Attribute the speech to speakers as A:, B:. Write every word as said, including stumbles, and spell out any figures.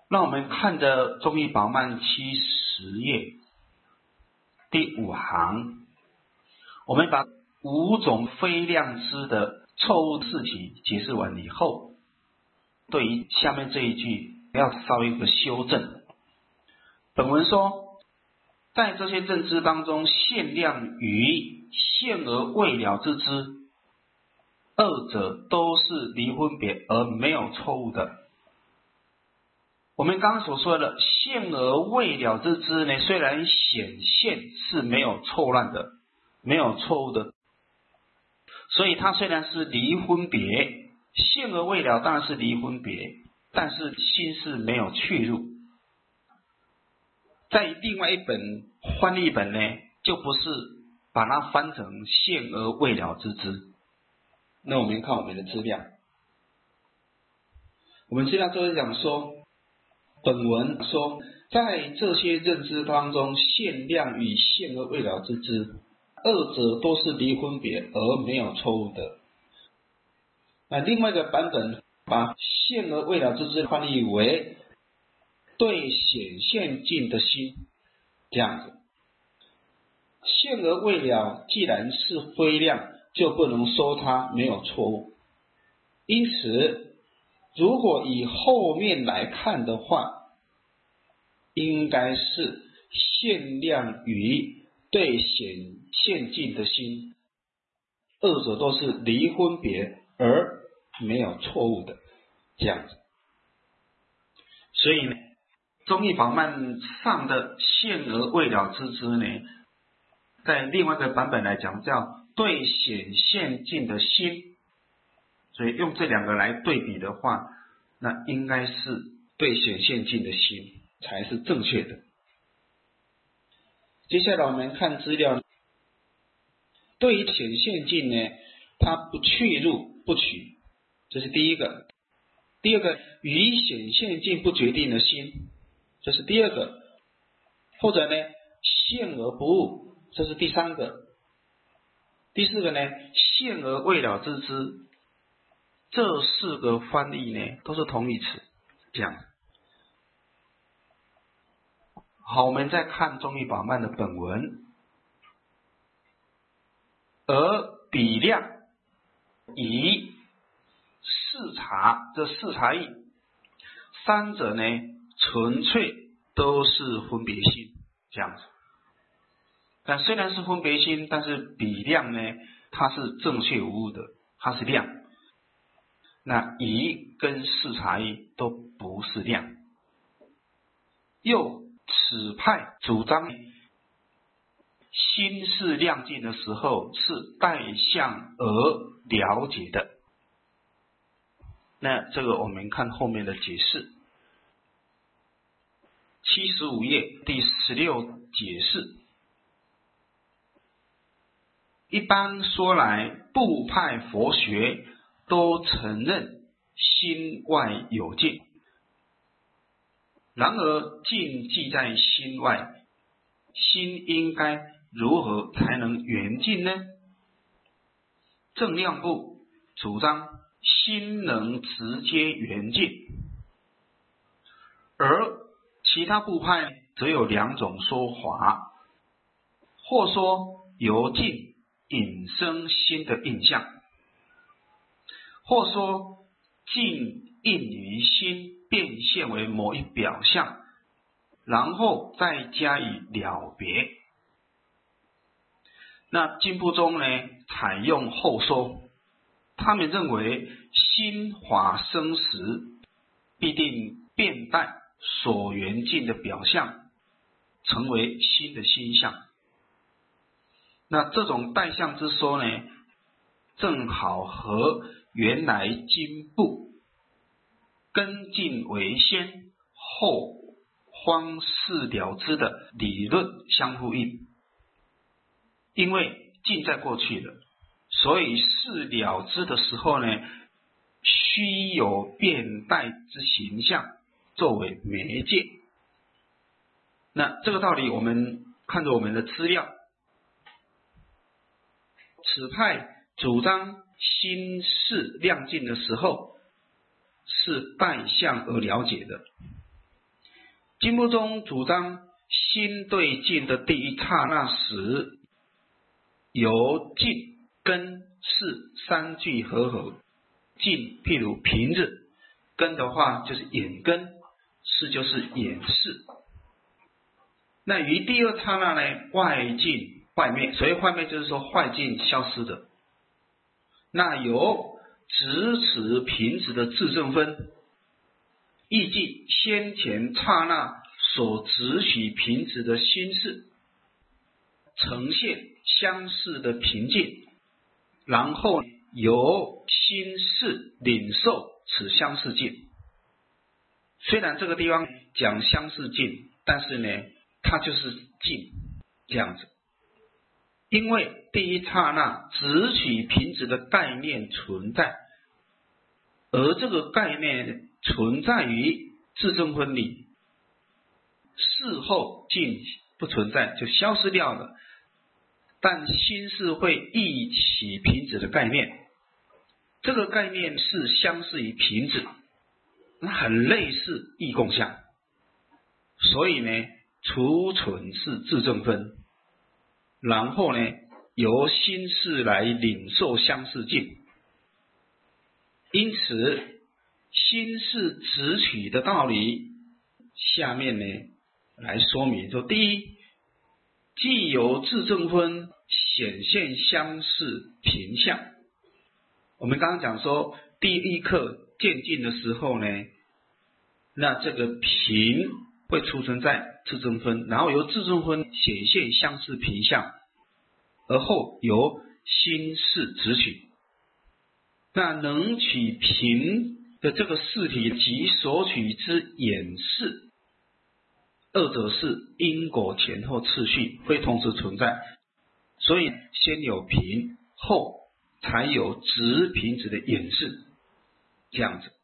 A: 那我们看着中医宝曼七十页第五行，我们把五种非量知的错误事情解释完以后，对于下面这一句要稍微有个修正。本文说，在这些认知当中，现量与现而未了之知，二者都是离分别而没有错误的。我们刚刚所说的现而未了之知呢，虽然显现是没有错乱的，没有错误的，所以它虽然是离分别，现而未了当然是离分别，但是心是没有去入。在另外一本翻译本呢，就不是把它翻成现而未了之知。那我们看我们的资料，我们资料就是讲说，本文说，在这些认知当中，现量与现而未了之知，二者都是离分别而没有错误的。那另外一个版本把现而未了之知翻译为对显现境的心，这样子。现而未了既然是非量，就不能说它没有错误。因此如果以后面来看的话，应该是现量与对显现境的心，二者都是离分别而没有错误的，这样子。所以呢，中义宝曼上的现而未了之知呢，在另外一个版本来讲叫对显现境的心，所以用这两个来对比的话，那应该是对显现境的心才是正确的。接下来我们看资料，对于显现境呢，它不去入不取，这是第一个。第二个，与显现境不决定的心，这是第二个。或者呢，现而不悟，这是第三个。第四个呢，现而未了之知，这四个翻译呢都是同义词，这样。好，我们再看中义宝曼的本文，而比量以视察，这视察义，三者呢纯粹都是分别心，这样子。但虽然是分别心，但是比量呢，它是正确无误的，它是量。那疑跟视察义都不是量。又此派主张心是量境的时候是带相而了解的。那这个我们看后面的解释，七十五页第十六解释。一般说来，部派佛学都承认心外有境，然而境既在心外，心应该如何才能圆境呢？正量部主张心能直接圆境，而其他部派则有两种说法，或说由境引生心的印象，或说境应于心变现为某一表象，然后再加以了别。那经部中呢，采用后说，他们认为心法生时必定变带所缘境的表象，成为心的心相。那这种带相之说呢，正好和原来经部根境为先，后方是了知的理论相呼应。因为境在过去了，所以是了知的时候呢，须有变带之形象作为媒介。那这个道理我们看着我们的资料，此派主张心是量境的时候是带相而了解的， 经部中主张心对境的第一刹那时，由境根识三聚合合。境譬如瓶子，根的话就是眼根，识就是眼识。那于第二刹那呢，外境坏灭，所谓坏灭就是说坏境消失的。那由直持瓶子的自证分，意即先前刹那所直取瓶子的心识，呈现相似的平静，然后由心识领受此相似境。虽然这个地方讲相似境，但是呢，它就是境这样子。因为第一刹那直取瓶子的概念存在，而这个概念存在于自证分里，事后境不存在，就消失掉了。但心识会忆起瓶子的概念，这个概念是相似于瓶子，那很类似异共相，所以呢，储存是自证分，然后呢，由心识来领受相似境。因此心识直取的道理，下面呢来说明说，第一，既由自证分显现相似平相。我们刚刚讲说，第一课渐进的时候呢，那这个平会储存在自证分，然后由自证分显现相似平相，而后由心识直取。那能取平的这个事体及所取之眼识，二者是因果前后次序会同时存在，所以先有平，后才有直瓶子的眼识，这样子。